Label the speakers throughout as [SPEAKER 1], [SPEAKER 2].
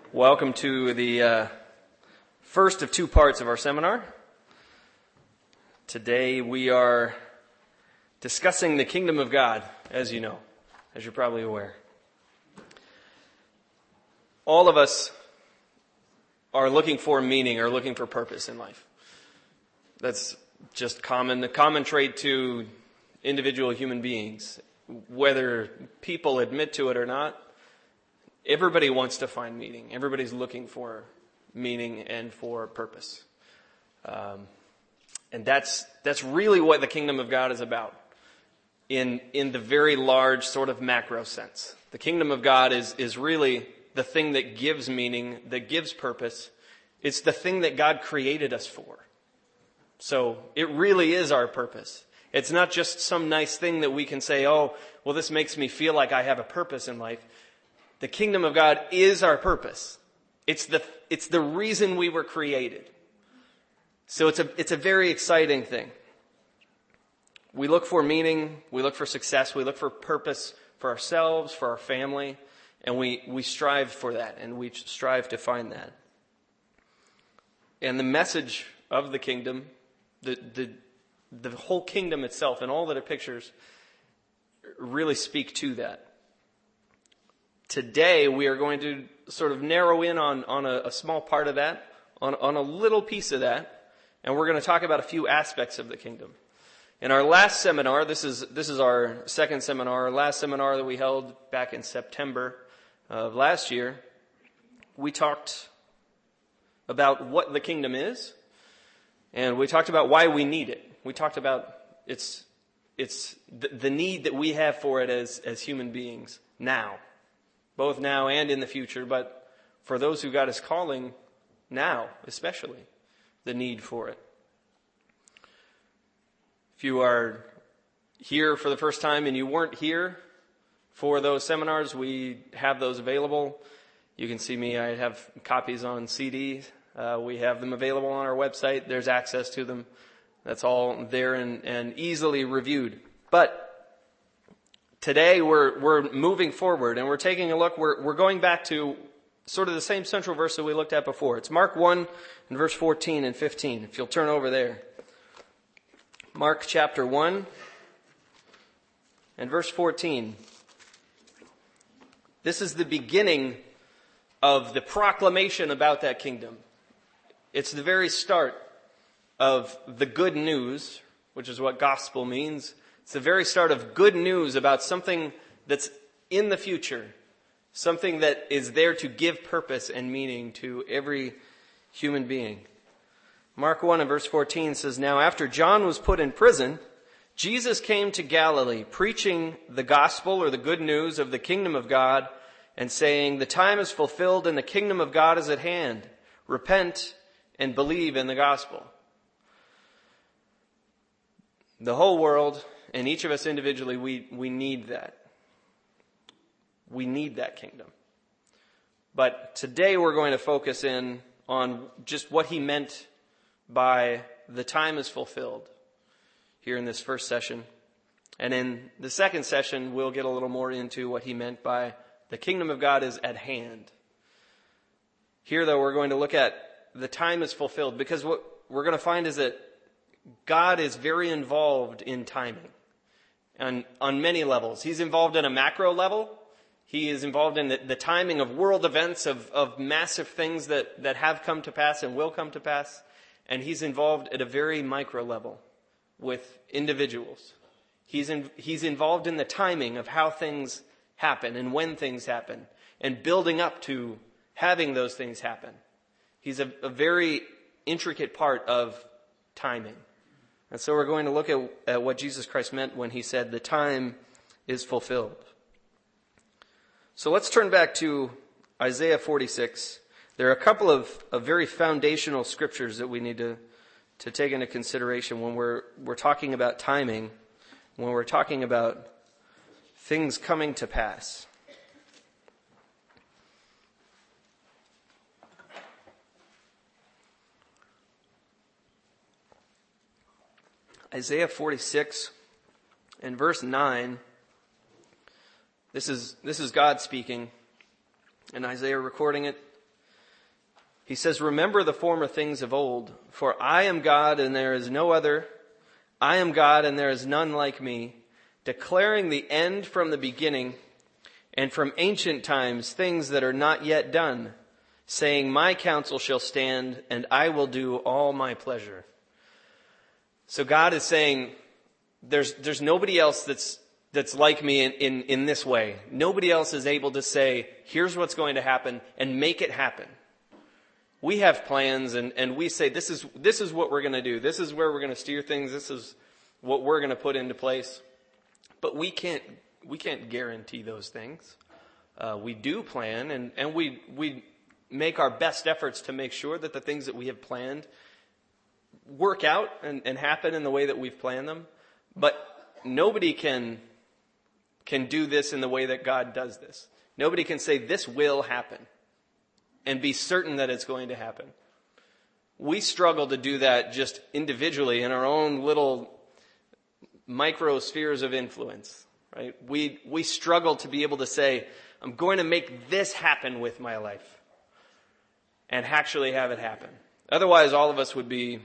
[SPEAKER 1] Welcome to the first of two parts of our seminar. Today we are discussing the kingdom of God, as you know, as you're probably aware. All of us are looking for meaning or looking for purpose in life. That's just common, the common trait to individual human beings. Whether people admit to it or not, everybody wants to find meaning. Everybody's looking for meaning and for purpose. And that's really what the kingdom of God is about in the very large sort of macro sense. The kingdom of God is really the thing that gives meaning, that gives purpose. It's the thing that God created us for. So it really is our purpose. It's not just some nice thing that we can say, oh, well, this makes me feel like I have a purpose in life. The kingdom of God is our purpose. It's the reason we were created. So it's a very exciting thing. We look for meaning, we look for success, we look for purpose for ourselves, for our family, and we strive for that, and we strive to find that. And the message of the kingdom, the whole kingdom itself and all that it pictures really speak to that. Today, we are going to sort of narrow in on a small part of that, on a little piece of that, and we're going to talk about a few aspects of the kingdom. In our last seminar, this is our second seminar, our last seminar that we held back in September of last year, we talked about what the kingdom is, and we talked about why we need it. We talked about it's the need that we have for it as human beings now. Both now and in the future, but for those who God is calling now, especially, the need for it. If you are here for the first time and you weren't here for those seminars, we have those available. You can see me. I have copies on CD. We have them available on our website. There's access to them. That's all there and easily reviewed. But today we're moving forward and we're taking a look. We're going back to sort of the same central verse that we looked at before. It's Mark 1 and verse 14 and 15. If you'll turn over there. Mark chapter 1 and verse 14. This is the beginning of the proclamation about that kingdom. It's the very start of the good news, which is what gospel means. It's the very start of good news about something that's in the future, something that is there to give purpose and meaning to every human being. Mark 1 and verse 14 says, Now after John was put in prison, Jesus came to Galilee, preaching the gospel or the good news of the kingdom of God, and saying, The time is fulfilled and the kingdom of God is at hand. Repent and believe in the gospel. The whole world, and each of us individually, we need that. We need that kingdom. But today we're going to focus in on just what he meant by the time is fulfilled here in this first session. And in the second session, we'll get a little more into what he meant by the kingdom of God is at hand. Here, though, we're going to look at the time is fulfilled, because what we're going to find is that God is very involved in timing. And on many levels. He's involved in a macro level. He is involved in the timing of world events, of massive things that have come to pass and will come to pass. And he's involved at a very micro level with individuals. He's involved in the timing of how things happen and when things happen and building up to having those things happen. He's a very intricate part of timing. And so we're going to look at what Jesus Christ meant when he said the time is fulfilled. So let's turn back to Isaiah 46. There are a couple of very foundational scriptures that we need to take into consideration when we're talking about timing, when we're talking about things coming to pass. Isaiah 46 and verse 9, this is God speaking, and Isaiah recording it. He says, remember the former things of old, for I am God and there is no other. I am God and there is none like me, declaring the end from the beginning and from ancient times things that are not yet done, saying, my counsel shall stand and I will do all my pleasure. So God is saying, there's nobody else that's like me in this way. Nobody else is able to say, here's what's going to happen and make it happen. We have plans and we say, this is what we're going to do. This is where we're going to steer things. This is what we're going to put into place. But we can't guarantee those things. We do plan and we make our best efforts to make sure that the things that we have planned work out and happen in the way that we've planned them. But nobody can do this in the way that God does this. Nobody can say this will happen and be certain that it's going to happen. We struggle to do that just individually in our own little microspheres of influence, right? We struggle to be able to say, I'm going to make this happen with my life and actually have it happen. Otherwise, all of us would be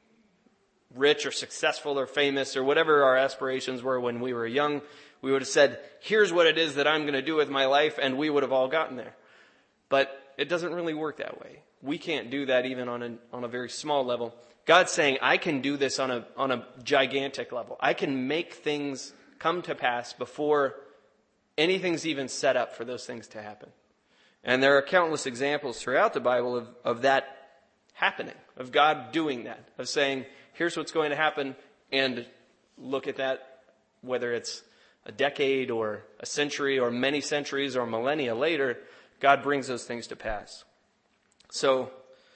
[SPEAKER 1] rich or successful or famous or whatever our aspirations were when we were young. We would have said, here's what it is that I'm going to do with my life, and we would have all gotten there. But it doesn't really work that way. We can't do that even on a very small level. God's saying, I can do this on a gigantic level. I can make things come to pass before anything's even set up for those things to happen. And there are countless examples throughout the Bible of that happening, of God doing that, of saying, here's what's going to happen, and look at that, whether it's a decade or a century or many centuries or millennia later, God brings those things to pass. So,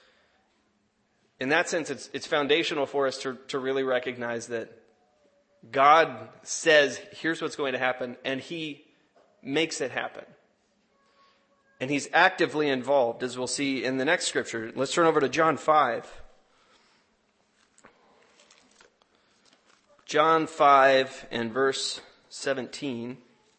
[SPEAKER 1] in that sense, it's foundational for us to really recognize that God says, here's what's going to happen, and He makes it happen. And He's actively involved, as we'll see in the next scripture. Let's turn over to John 5. John 5 and verse 17.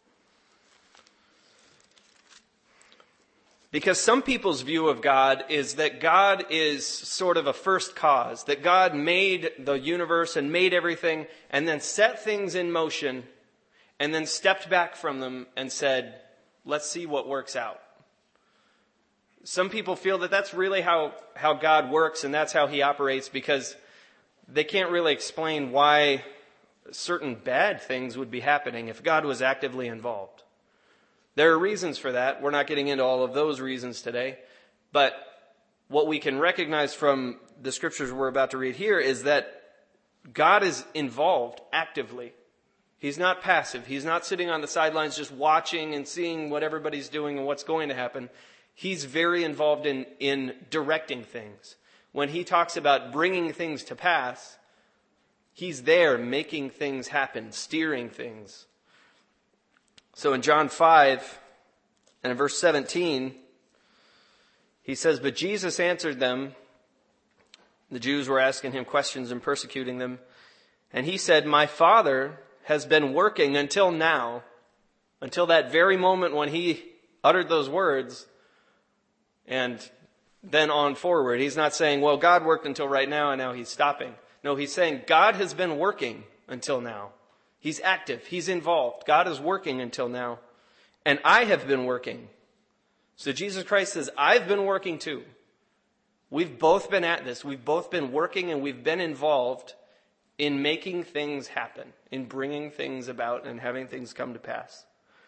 [SPEAKER 1] Because some people's view of God is that God is sort of a first cause, that God made the universe and made everything and then set things in motion and then stepped back from them and said, let's see what works out. Some people feel that that's really how God works and that's how He operates, because they can't really explain why certain bad things would be happening if God was actively involved. There are reasons for that. We're not getting into all of those reasons today. But what we can recognize from the scriptures we're about to read here is that God is involved actively. He's not passive. He's not sitting on the sidelines just watching and seeing what everybody's doing and what's going to happen. He's very involved in directing things. When He talks about bringing things to pass, He's there making things happen, steering things. So in John 5 and in verse 17, He says, but Jesus answered them. The Jews were asking Him questions and persecuting them. And He said, my Father has been working until now, until that very moment when He uttered those words, and then on forward. He's not saying, well, God worked until right now and now He's stopping. No, He's saying God has been working until now. He's active. He's involved. God is working until now. And I have been working. So Jesus Christ says, I've been working too. We've both been at this. We've both been working and we've been involved in making things happen, in bringing things about and having things come to pass.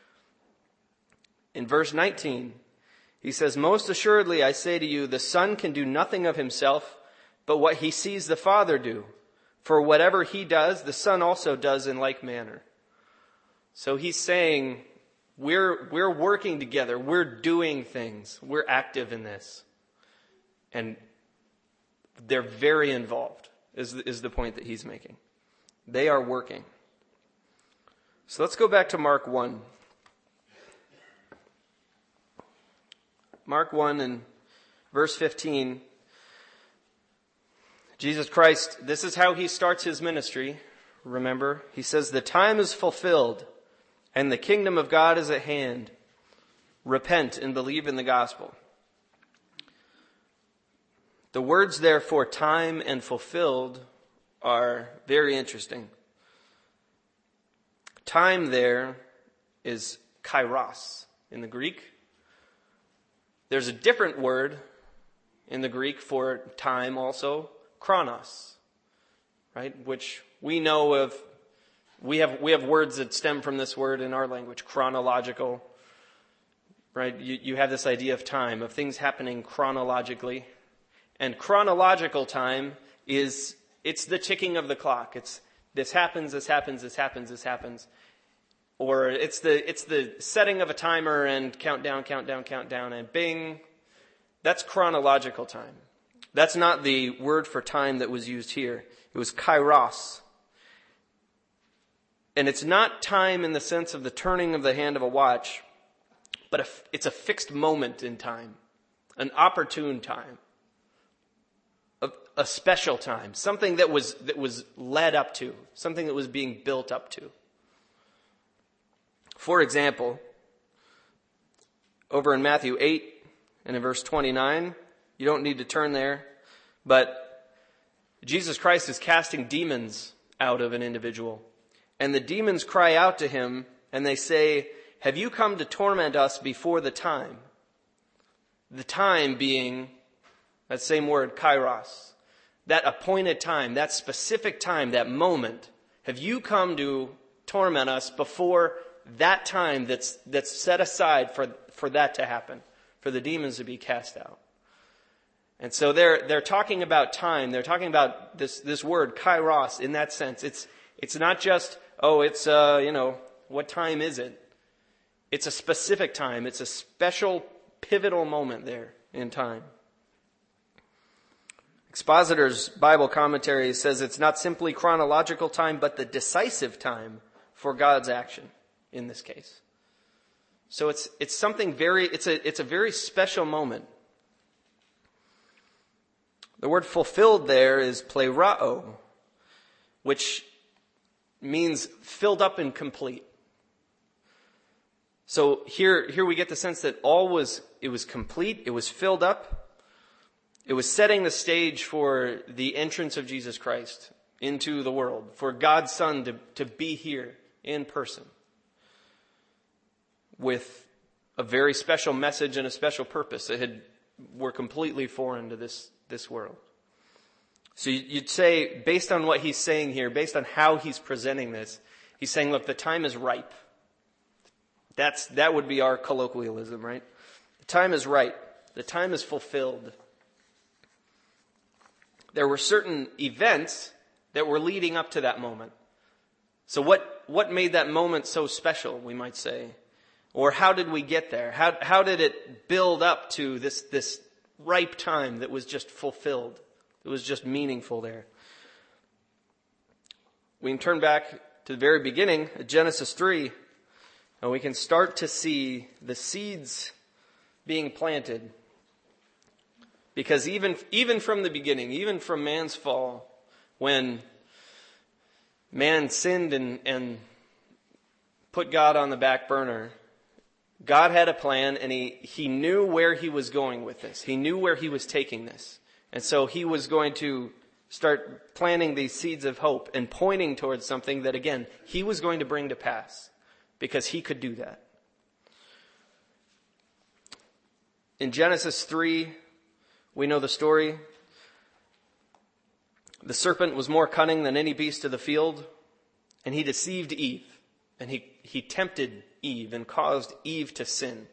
[SPEAKER 1] In verse 19, He says, most assuredly I say to you, the Son can do nothing of Himself, but what He sees the Father do. For whatever He does, the Son also does in like manner. So He's saying, we're working together. We're doing things. We're active in this. And they're very involved, is the point that He's making. They are working. So let's go back to Mark 1. Mark 1 and verse 15. Jesus Christ, this is how He starts His ministry. Remember, He says, the time is fulfilled and the kingdom of God is at hand. Repent and believe in the gospel. The words there for time and fulfilled are very interesting. Time there is kairos in the Greek. There's a different word in the Greek for time also, chronos, right? Which we know of. We have words that stem from this word in our language, chronological, right? You have this idea of time, of things happening chronologically. And chronological time it's the ticking of the clock. It's this happens, this happens, this happens, this happens. Or it's the setting of a timer and countdown, and bing. That's chronological time. That's not the word for time that was used here. It was kairos. And it's not time in the sense of the turning of the hand of a watch, but it's a fixed moment in time, an opportune time, a special time, something that was led up to, something that was being built up to. For example, over in Matthew 8 and in verse 29, you don't need to turn there, but Jesus Christ is casting demons out of an individual. And the demons cry out to him and they say, "Have you come to torment us before the time?" The time being that same word, kairos. That appointed time, that specific time, that moment. Have you come to torment us before that time that's set aside for that to happen, for the demons to be cast out? And so they're talking about time. They're talking about this word, kairos, in that sense. It's not just, what time is it? It's a specific time. It's a special, pivotal moment there in time. Expositor's Bible commentary says it's not simply chronological time, but the decisive time for God's action in this case. So it's something it's a very special moment. The word fulfilled there is plerao, which means filled up and complete. So here we get the sense that it was complete, it was filled up. It was setting the stage for the entrance of Jesus Christ into the world, for God's Son to be here in person with a very special message and a special purpose that were completely foreign to this world. So you'd say, based on what he's saying here, based on how he's presenting this, he's saying, look, the time is ripe. That would be our colloquialism, right? The time is ripe. The time is fulfilled. There were certain events that were leading up to that moment. So what made that moment so special, we might say? Or how did we get there? How did it build up to this ripe time that was just fulfilled? It was just meaningful there. We can turn back to the very beginning, Genesis 3, and we can start to see the seeds being planted. Because even from the beginning, even from man's fall, when man sinned and put God on the back burner, God had a plan, and he knew where he was going with this. He knew where he was taking this. And so he was going to start planting these seeds of hope and pointing towards something that, again, he was going to bring to pass because he could do that. In Genesis 3, we know the story. The serpent was more cunning than any beast of the field, and he deceived Eve. And he tempted Eve and caused Eve to sin.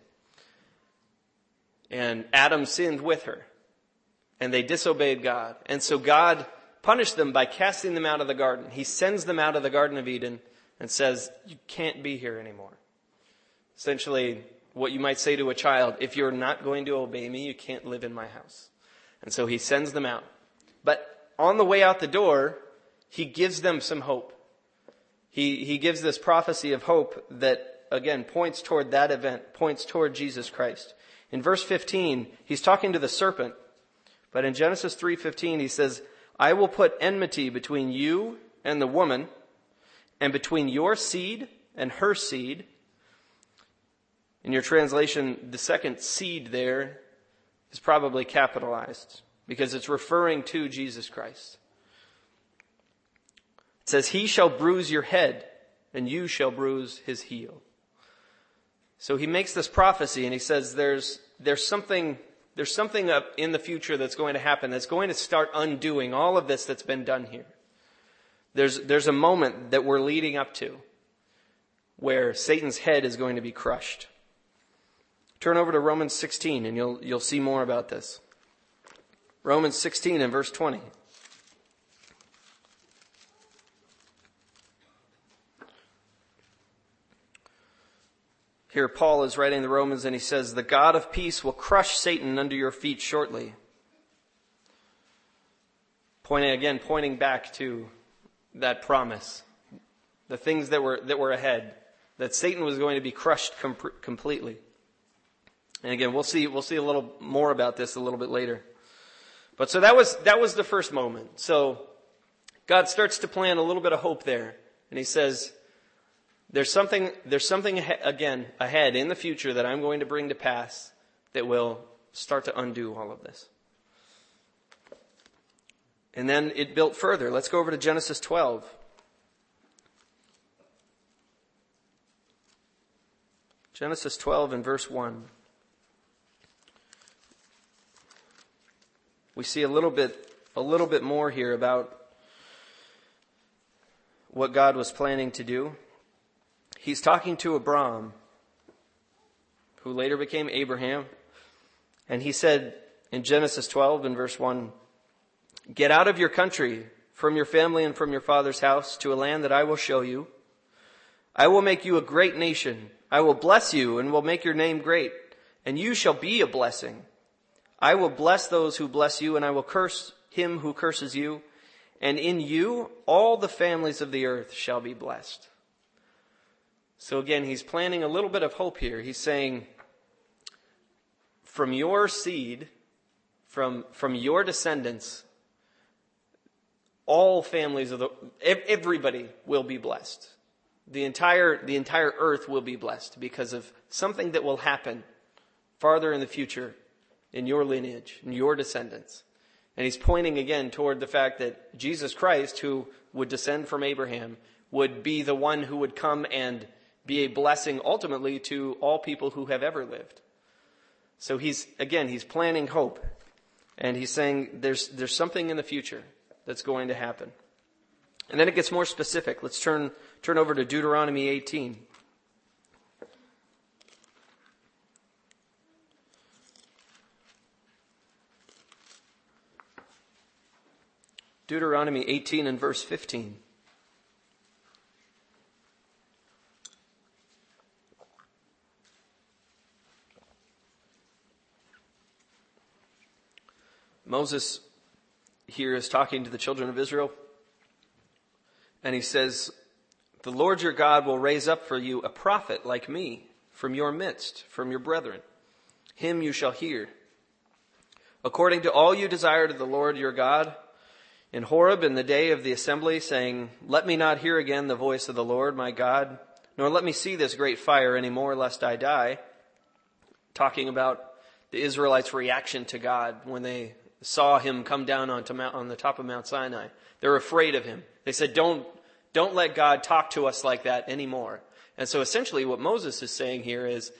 [SPEAKER 1] And Adam sinned with her. And they disobeyed God. And so God punished them by casting them out of the garden. He sends them out of the Garden of Eden and says, you can't be here anymore. Essentially, what you might say to a child, if you're not going to obey me, you can't live in my house. And so he sends them out. But on the way out the door, he gives them some hope. He gives this prophecy of hope that, again, points toward that event, points toward Jesus Christ. In verse 15, he's talking to the serpent. But in Genesis 3:15, he says, I will put enmity between you and the woman, and between your seed and her seed. In your translation, the second seed there is probably capitalized. because it's referring to Jesus Christ. It says, he shall bruise your head, and you shall bruise his heel. So he makes this prophecy, and he says there's something up in the future that's going to happen that's going to start undoing all of this that's been done here. There's a moment that we're leading up to where Satan's head is going to be crushed. Turn over to Romans 16 and you'll see more about this. Romans 16 and verse 20. Here Paul is writing the Romans and he says, the God of peace will crush Satan under your feet shortly. Pointing back to that promise. The things that were ahead. That Satan was going to be crushed completely. And again, we'll see a little more about this a little bit later. But so that was the first moment. So God starts to plant a little bit of hope there. And he says, there's something again ahead in the future that I'm going to bring to pass that will start to undo all of this. And then it built further. Let's go over to Genesis 12. Genesis 12 and verse 1. We see a little bit more here about what God was planning to do. He's talking to Abram, who later became Abraham. And he said in Genesis 12 and verse 1, get out of your country, from your family and from your father's house, to a land that I will show you. I will make you a great nation. I will bless you and will make your name great, and you shall be a blessing. I will bless those who bless you, and I will curse him who curses you. And in you, all the families of the earth shall be blessed. So again, he's planting a little bit of hope here. He's saying, from your seed, from your descendants, all families everybody will be blessed. The entire earth will be blessed because of something that will happen farther in the future in your lineage, in your descendants. And he's pointing again toward the fact that Jesus Christ, who would descend from Abraham, would be the one who would come and be a blessing ultimately to all people who have ever lived. So he's planting hope. And he's saying there's something in the future that's going to happen. And then it gets more specific. Let's turn over to Deuteronomy 18. Deuteronomy 18 and verse 15. Moses here is talking to the children of Israel, and he says, the Lord your God will raise up for you a prophet like me from your midst, from your brethren. Him you shall hear. According to all you desired of the Lord your God, in Horeb in the day of the assembly, saying, let me not hear again the voice of the Lord my God, nor let me see this great fire any more, lest I die. Talking about the Israelites' reaction to God when they saw him come down on the top of Mount Sinai. They're afraid of him. They said, don't let God talk to us like that anymore. And so essentially what Moses is saying here is,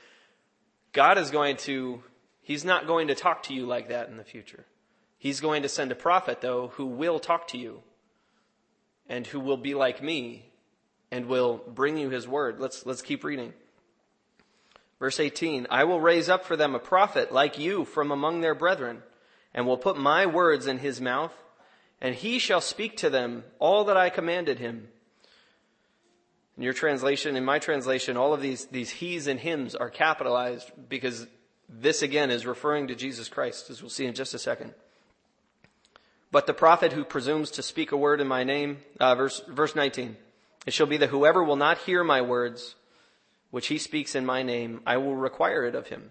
[SPEAKER 1] he's not going to talk to you like that in the future. He's going to send a prophet, though, who will talk to you and who will be like me and will bring you his word. Let's keep reading. Verse 18, I will raise up for them a prophet like you from among their brethren, and will put my words in his mouth, and he shall speak to them all that I commanded him. In your translation, in my translation, all of these he's and hims are capitalized because this again is referring to Jesus Christ, as we'll see in just a second. But the prophet who presumes to speak a word in my name, verse 19, it shall be that whoever will not hear my words, which he speaks in my name, I will require it of him.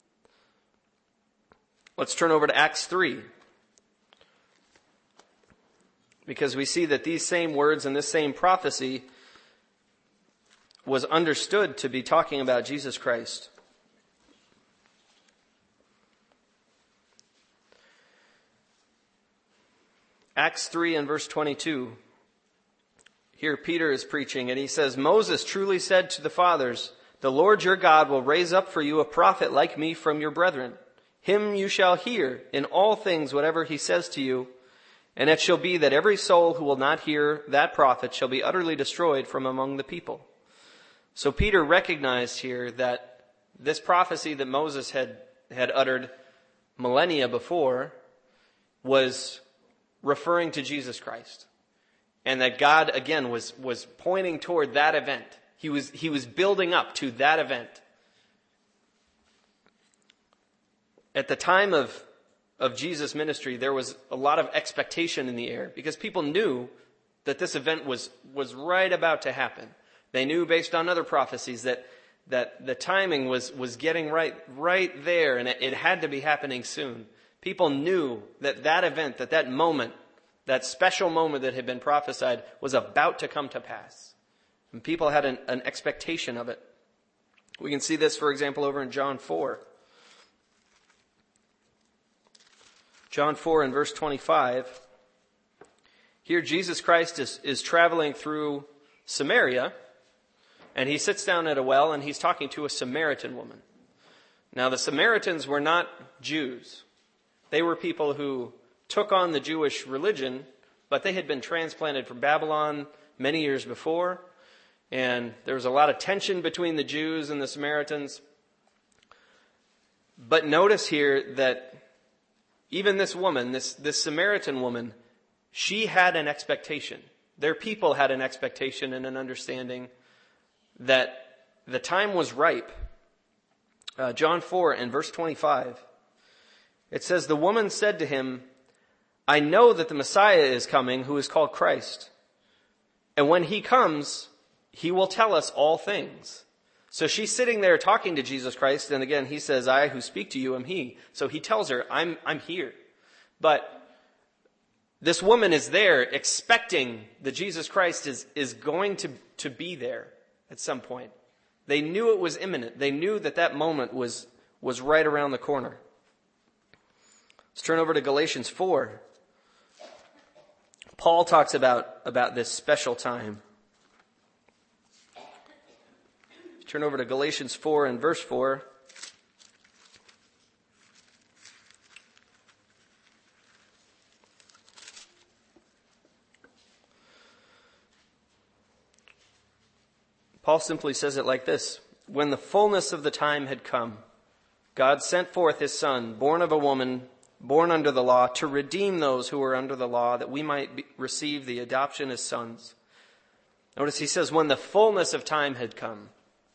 [SPEAKER 1] Let's turn over to Acts 3. Because we see that these same words and this same prophecy was understood to be talking about Jesus Christ. Acts 3 and verse 22. Here Peter is preaching, and he says, Moses truly said to the fathers, the Lord your God will raise up for you a prophet like me from your brethren. Him you shall hear in all things whatever he says to you. And it shall be that every soul who will not hear that prophet shall be utterly destroyed from among the people. So Peter recognized here that this prophecy that Moses had uttered millennia before was referring to Jesus Christ. And that God, again, was pointing toward that event. He was building up to that event. At the time of Jesus' ministry, there was a lot of expectation in the air because people knew that this event was right about to happen. They knew based on other prophecies that the timing was getting right there, and it had to be happening soon. People knew that event, that moment, that special moment that had been prophesied was about to come to pass. And people had an expectation of it. We can see this, for example, over in John 4. John 4 and verse 25. Here Jesus Christ is traveling through Samaria, and he sits down at a well, and he's talking to a Samaritan woman. Now, the Samaritans were not Jews. They were people who took on the Jewish religion, but they had been transplanted from Babylon many years before, and there was a lot of tension between the Jews and the Samaritans. But notice here that even this woman, this Samaritan woman, she had an expectation. Their people had an expectation and an understanding that the time was ripe. John 4 and verse 25. It says, the woman said to him, I know that the Messiah is coming, who is called Christ. And when he comes, he will tell us all things. So she's sitting there talking to Jesus Christ, and again, he says, I who speak to you am he. So he tells her, I'm here. But this woman is there expecting that Jesus Christ is going to be there at some point. They knew it was imminent. They knew that moment was right around the corner. Let's turn over to Galatians 4. Paul talks about this special time. Turn over to Galatians 4 and verse 4. Paul simply says it like this. When the fullness of the time had come, God sent forth his Son, born of a woman, born under the law, to redeem those who were under the law, that we might receive the adoption as sons. Notice he says, when the fullness of time had come.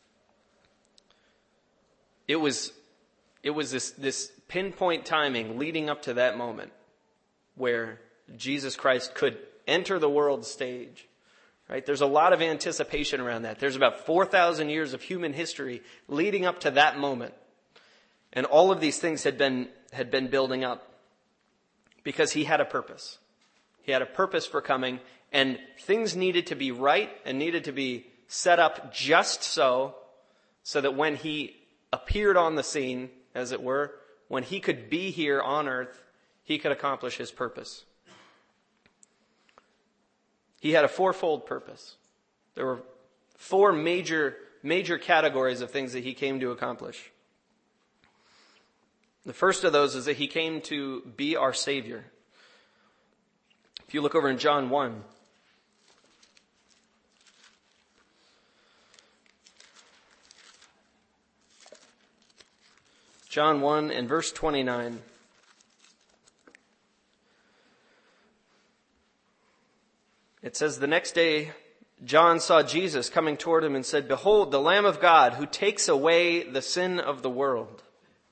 [SPEAKER 1] It was this pinpoint timing leading up to that moment where Jesus Christ could enter the world stage. Right? There's a lot of anticipation around that. There's about 4,000 years of human history leading up to that moment. And all of these things had been building up because he had a purpose. He had a purpose for coming, and things needed to be right and needed to be set up just so that when he appeared on the scene, as it were, when he could be here on earth, he could accomplish his purpose. He had a fourfold purpose. There were four major categories of things that he came to accomplish. The first of those is that he came to be our Savior. If you look over in John 1, John 1 and verse 29. It says, the next day John saw Jesus coming toward him and said, behold, the Lamb of God who takes away the sin of the world.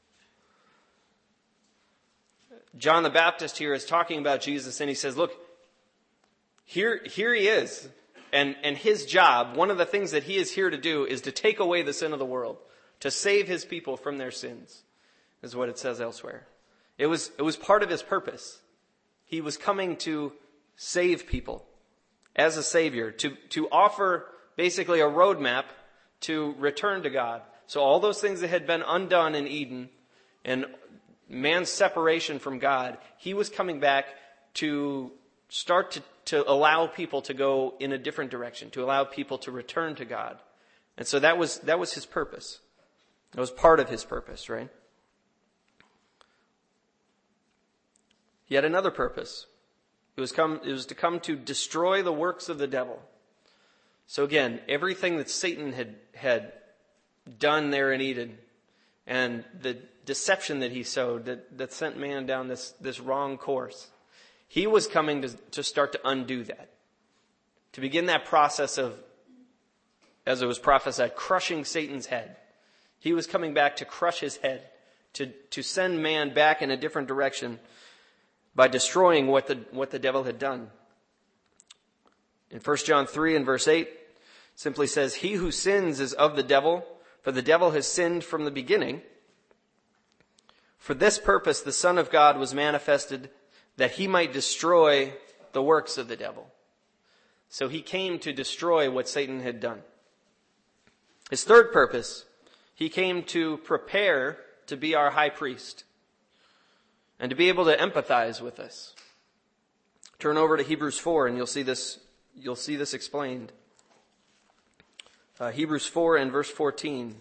[SPEAKER 1] John the Baptist here is talking about Jesus, and he says, look, here he is. And his job, one of the things that he is here to do, is to take away the sin of the world, to save his people from their sins, is what it says elsewhere. It was part of his purpose. He was coming to save people as a Savior, to offer basically a roadmap to return to God. So all those things that had been undone in Eden and man's separation from God, he was coming back to start to allow people to go in a different direction, to allow people to return to God. And so that was his purpose. That was part of his purpose, right? He had another purpose. It was to come to destroy the works of the devil. So again, everything that Satan had done there in Eden, and the deception that he sowed that sent man down this wrong course, he was coming to start to undo that. To begin that process of, as it was prophesied, crushing Satan's head. He was coming back to crush his head, to send man back in a different direction by destroying what the devil had done. In 1 John 3 and verse 8, simply says, "He who sins is of the devil, for the devil has sinned from the beginning. For this purpose the Son of God was manifested, that he might destroy the works of the devil." So he came to destroy what Satan had done. His third purpose, he came to prepare to be our high priest and to be able to empathize with us. Turn over to Hebrews 4 and you'll see this explained. Hebrews 4 and verse 14.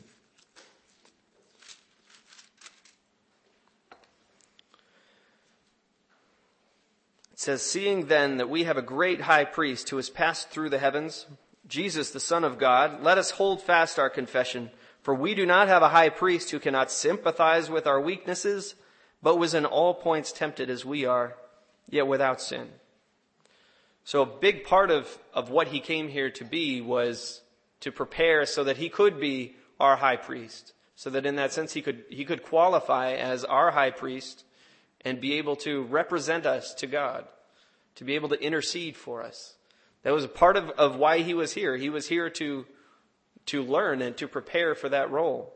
[SPEAKER 1] It says, "Seeing then that we have a great high priest who has passed through the heavens, Jesus, the Son of God, let us hold fast our confession. For we do not have a high priest who cannot sympathize with our weaknesses, but was in all points tempted as we are, yet without sin." So a big part of what he came here to be was to prepare so that he could be our high priest. So that in that sense he could qualify as our high priest and be able to represent us to God, to be able to intercede for us. That was a part of why he was here. He was here to learn and to prepare for that role.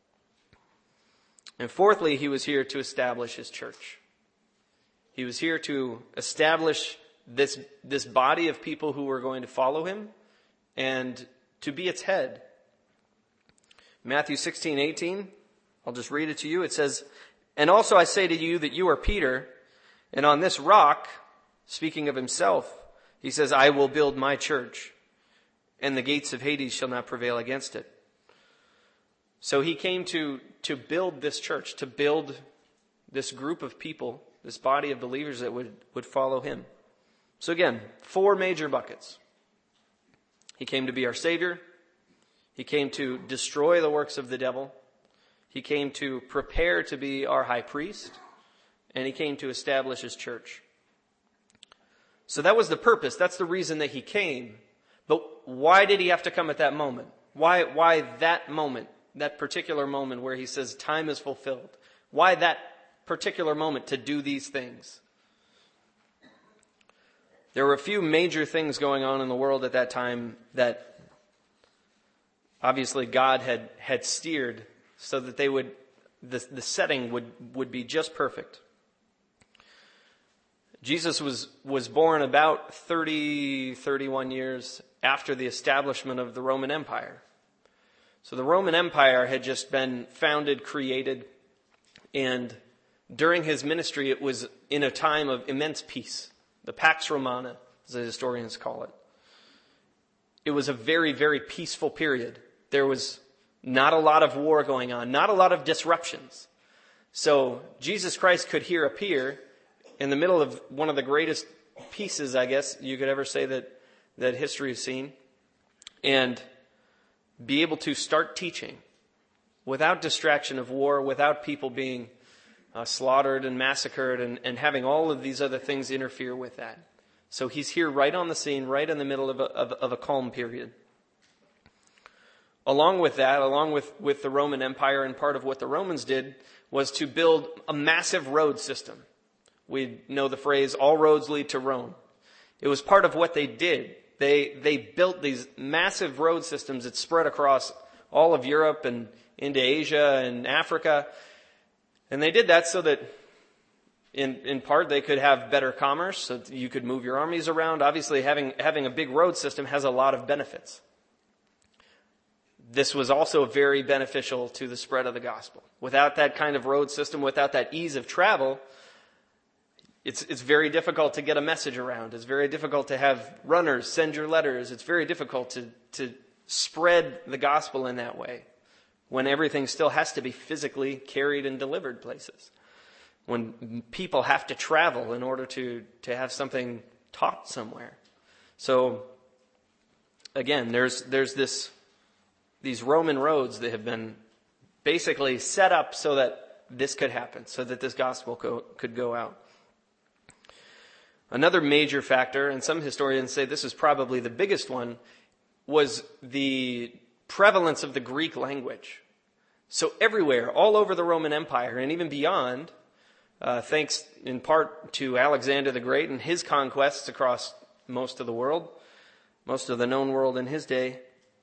[SPEAKER 1] And fourthly, he was here to establish his church. He was here to establish this body of people who were going to follow him and to be its head. Matthew 16:18, I'll just read it to you. It says, "And also I say to you that you are Peter, and on this rock," speaking of himself, he says, "I will build my church, and the gates of Hades shall not prevail against it." So he came to build this church, to build this group of people, this body of believers that would follow him. So again, 4 major buckets. He came to be our Savior. He came to destroy the works of the devil. He came to prepare to be our high priest. And he came to establish his church. So that was the purpose. That's the reason that he came. But why did he have to come at that moment? Why that moment, that particular moment where he says time is fulfilled? Why that particular moment to do these things? There were a few major things going on in the world at that time that obviously God had steered so that the setting would be just perfect. Jesus was born about 31 years after the establishment of the Roman Empire. So the Roman Empire had just been founded, created, and during his ministry it was in a time of immense peace. The Pax Romana, as the historians call it. It was a very, very peaceful period. There was not a lot of war going on, not a lot of disruptions. So Jesus Christ could here appear in the middle of one of the greatest pieces, I guess, you could ever say that history has seen, and be able to start teaching without distraction of war, without people being slaughtered and massacred and having all of these other things interfere with that. So he's here right on the scene, right in the middle of a calm period. Along with that, along with the Roman Empire, and part of what the Romans did was to build a massive road system. We know the phrase, all roads lead to Rome. It was part of what they did. They built these massive road systems that spread across all of Europe and into Asia and Africa. And they did that so that in part they could have better commerce, so that you could move your armies around. Obviously having a big road system has a lot of benefits. This was also very beneficial to the spread of the gospel. Without that kind of road system, without that ease of travel, It's very difficult to get a message around. It's very difficult to have runners send your letters. It's very difficult to spread the gospel in that way when everything still has to be physically carried and delivered places. When people have to travel in order to have something taught somewhere. So, again, there's these Roman roads that have been basically set up so that this could happen, so that this gospel could go out. Another major factor, and some historians say this is probably the biggest one, was the prevalence of the Greek language. So everywhere, all over the Roman Empire, and even beyond, thanks in part to Alexander the Great and his conquests across most of the world, most of the known world in his day,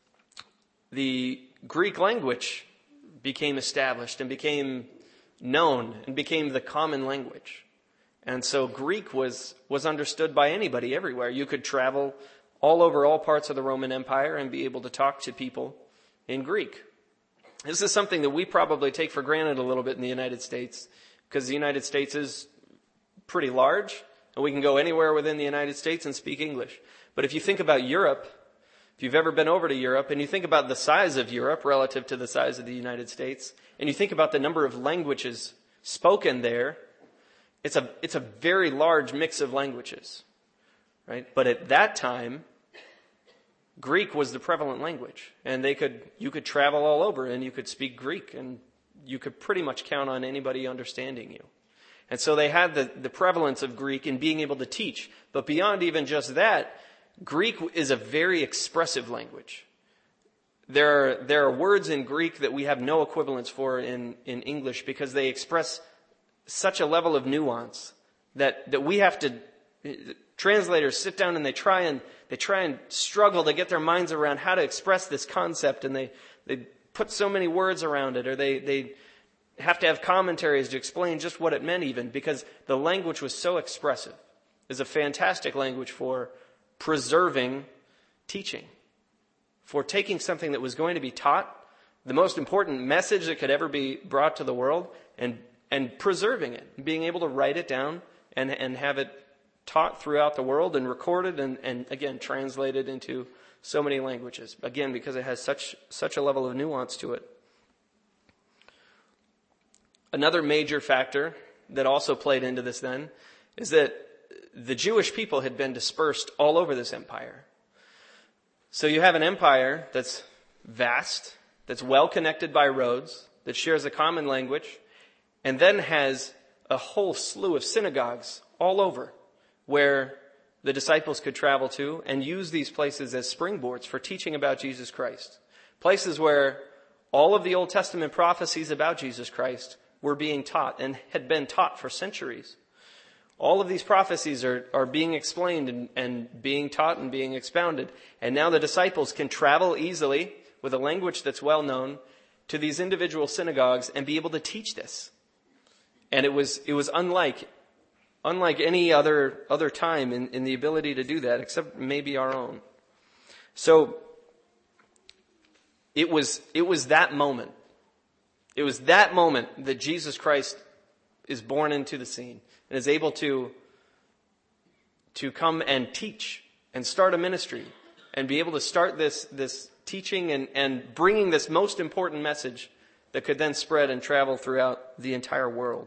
[SPEAKER 1] the Greek language became established and became known and became the common language. And so Greek was understood by anybody everywhere. You could travel all over all parts of the Roman Empire and be able to talk to people in Greek. This is something that we probably take for granted a little bit in the United States, because the United States is pretty large, and we can go anywhere within the United States and speak English. But if you think about Europe, if you've ever been over to Europe, and you think about the size of Europe relative to the size of the United States, and you think about the number of languages spoken there, it's a very large mix of languages, right? But at that time, Greek was the prevalent language, and you could travel all over and you could speak Greek, and you could pretty much count on anybody understanding you. And so they had the prevalence of Greek in being able to teach. But beyond even just that, Greek is a very expressive language. There are words in Greek that we have no equivalents for in English, because they express such a level of nuance that we have to, translators sit down and they try and struggle to get their minds around how to express this concept, and they put so many words around it, or they have to have commentaries to explain just what it meant, even because the language was so expressive. It's a fantastic language for preserving teaching, for taking something that was going to be taught, the most important message that could ever be brought to the world, and preserving it, being able to write it down and have it taught throughout the world and recorded and again translated into so many languages. Again, because it has such a level of nuance to it. Another major factor that also played into this then is that the Jewish people had been dispersed all over this empire. So you have an empire that's vast, that's well connected by roads, that shares a common language, and then has a whole slew of synagogues all over where the disciples could travel to and use these places as springboards for teaching about Jesus Christ. Places where all of the Old Testament prophecies about Jesus Christ were being taught and had been taught for centuries. All of these prophecies are being explained and being taught and being expounded. And now the disciples can travel easily with a language that's well known to these individual synagogues and be able to teach this. And it was unlike any other time in the ability to do that, except maybe our own. So it was that moment. It was that moment that Jesus Christ is born into the scene and is able to come and teach and start a ministry and be able to start this teaching and bringing this most important message that could then spread and travel throughout the entire world.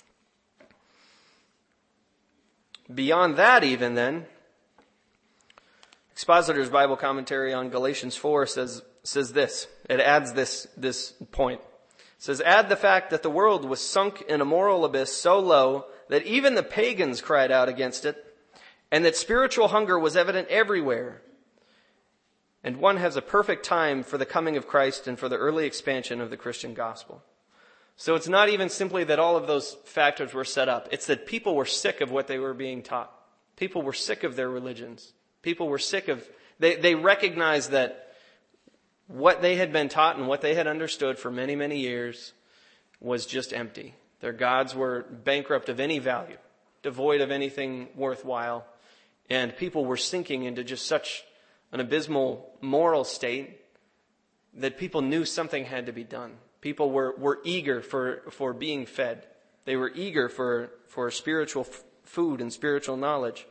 [SPEAKER 1] Beyond that even then, Expositor's Bible commentary on Galatians 4 says this. It adds this point. It says, add the fact that the world was sunk in a moral abyss so low that even the pagans cried out against it, and that spiritual hunger was evident everywhere. And one has a perfect time for the coming of Christ and for the early expansion of the Christian gospel. So it's not even simply that all of those factors were set up. It's that people were sick of what they were being taught. People were sick of their religions. People were sick of, they recognized that what they had been taught and what they had understood for many, many years was just empty. Their gods were bankrupt of any value, devoid of anything worthwhile. And people were sinking into just such an abysmal moral state that people knew something had to be done. People were eager for being fed. They were eager for spiritual food and spiritual knowledge.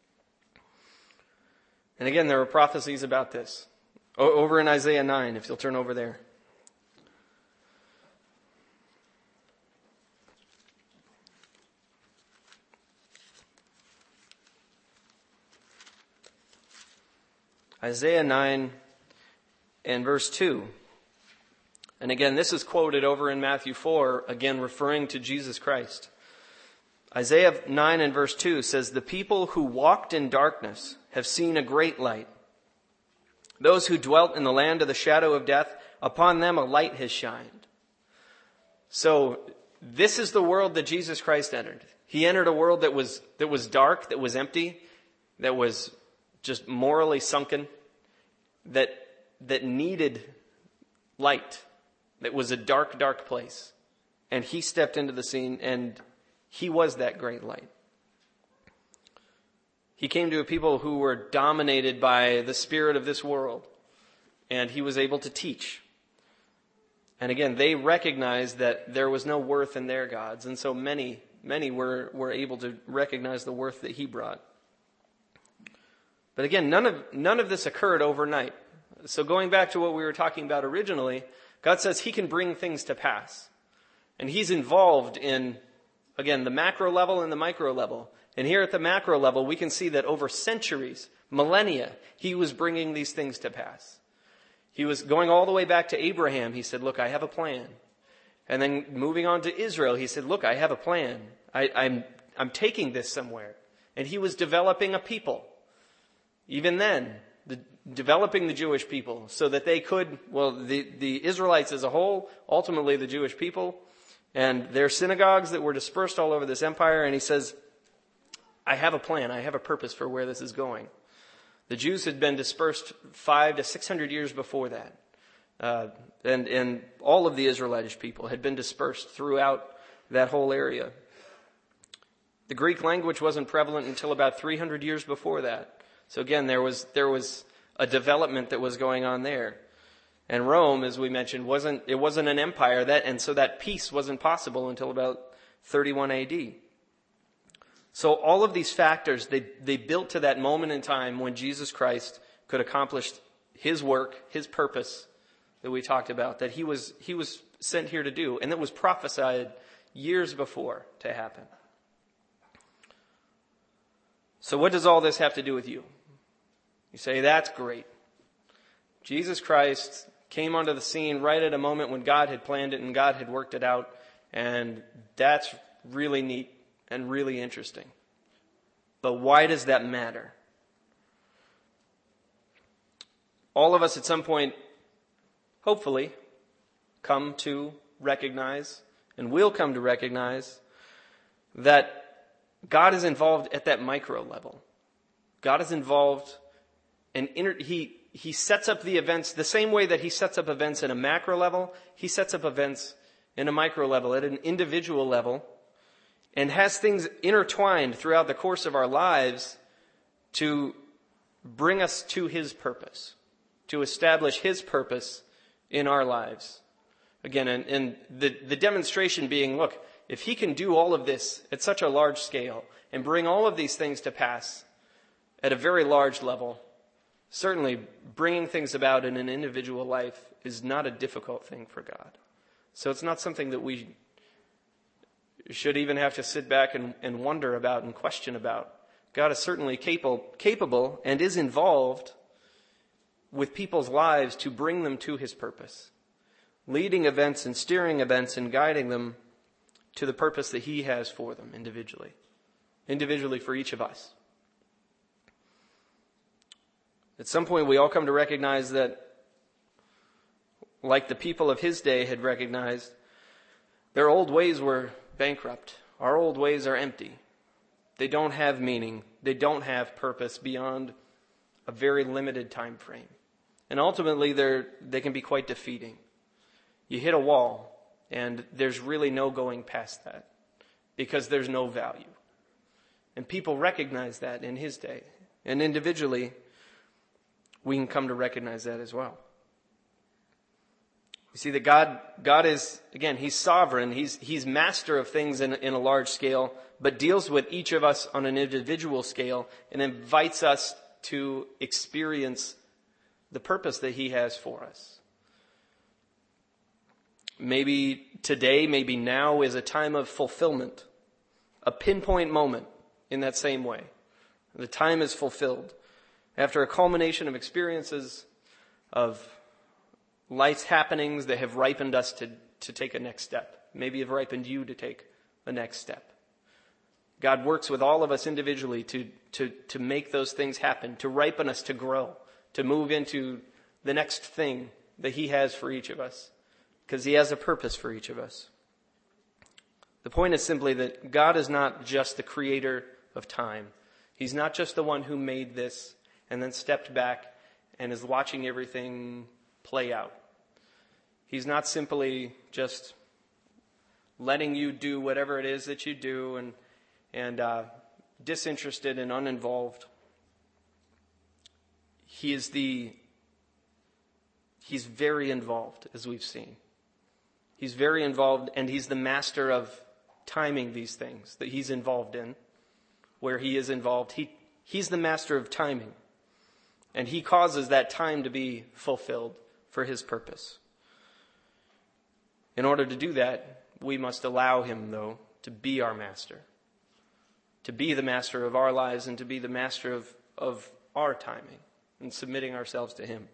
[SPEAKER 1] And again, there are prophecies about this. Over in Isaiah 9, if you'll turn over there. Isaiah 9 and verse 2. And again, this is quoted over in Matthew 4, again referring to Jesus Christ. Isaiah 9 and verse 2 says, "The people who walked in darkness have seen a great light. Those who dwelt in the land of the shadow of death, upon them a light has shined." So this is the world that Jesus Christ entered. He entered a world that was dark, that was empty, that was just morally sunken, that needed light, that was a dark, dark place. And he stepped into the scene, and he was that great light. He came to a people who were dominated by the spirit of this world, and he was able to teach. And again, they recognized that there was no worth in their gods, and so many were able to recognize the worth that he brought. But again, none of this occurred overnight. So going back to what we were talking about originally, God says he can bring things to pass. And he's involved in, again, the macro level and the micro level. And here at the macro level, we can see that over centuries, millennia, he was bringing these things to pass. He was going all the way back to Abraham. He said, "Look, I have a plan." And then moving on to Israel, he said, "Look, I have a plan. I'm taking this somewhere." And he was developing a people. Even then, developing the Jewish people so that they could, the Israelites as a whole, ultimately the Jewish people, and their synagogues that were dispersed all over this empire. And he says, "I have a plan. I have a purpose for where this is going." The Jews had been dispersed 500 to 600 years before that. And all of the Israelitish people had been dispersed throughout that whole area. The Greek language wasn't prevalent until about 300 years before that. So again, there was a development that was going on there. And Rome, as we mentioned, wasn't an empire, and so that peace wasn't possible until about 31 AD. So all of these factors, they built to that moment in time when Jesus Christ could accomplish his work, his purpose that we talked about, that he was sent here to do, and that was prophesied years before to happen. So what does all this have to do with you? You say, that's great. Jesus Christ came onto the scene right at a moment when God had planned it and God had worked it out, and that's really neat and really interesting. But why does that matter? All of us at some point, hopefully, come to recognize, and will come to recognize, that God is involved at that micro level. God is involved, and he sets up the events the same way that he sets up events at a macro level. He sets up events in a micro level, at an individual level, and has things intertwined throughout the course of our lives to bring us to his purpose, to establish his purpose in our lives. Again, and the demonstration being, look, if he can do all of this at such a large scale and bring all of these things to pass at a very large level, certainly bringing things about in an individual life is not a difficult thing for God. So it's not something that we should even have to sit back and wonder about and question about. God is certainly capable and is involved with people's lives to bring them to his purpose, leading events and steering events and guiding them to the purpose that he has for them individually for each of us. At some point, we all come to recognize that, like the people of his day had recognized, their old ways were bankrupt. Our old ways are empty. They don't have meaning. They don't have purpose beyond a very limited time frame. And ultimately, they can be quite defeating. You hit a wall, and there's really no going past that because there's no value. And people recognize that in his day. And individually, we can come to recognize that as well. You see that God is, again, he's sovereign. He's master of things in a large scale, but deals with each of us on an individual scale and invites us to experience the purpose that he has for us. Maybe today, maybe now is a time of fulfillment, a pinpoint moment in that same way. The time is fulfilled. After a culmination of experiences, of life's happenings that have ripened us to take a next step. Maybe have ripened you to take a next step. God works with all of us individually to make those things happen, to ripen us to grow, to move into the next thing that he has for each of us, because he has a purpose for each of us. The point is simply that God is not just the creator of time. He's not just the one who made this and then stepped back and is watching everything play out. He's not simply just letting you do whatever it is that you do and disinterested and uninvolved. He's very involved, as we've seen. He's very involved, and he's the master of timing these things that he's involved in. Where he is involved, he's the master of timing. And he causes that time to be fulfilled for his purpose. In order to do that, we must allow him, though, to be our master. To be the master of our lives and to be the master of our timing and submitting ourselves to him.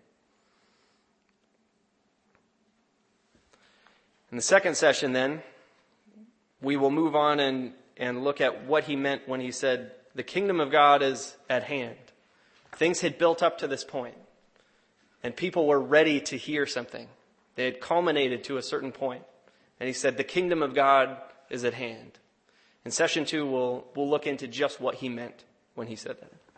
[SPEAKER 1] In the second session, then, we will move on and look at what he meant when he said, the kingdom of God is at hand. Things had built up to this point, and people were ready to hear something. They had culminated to a certain point. And he said, the kingdom of God is at hand. In session 2, we'll look into just what he meant when he said that.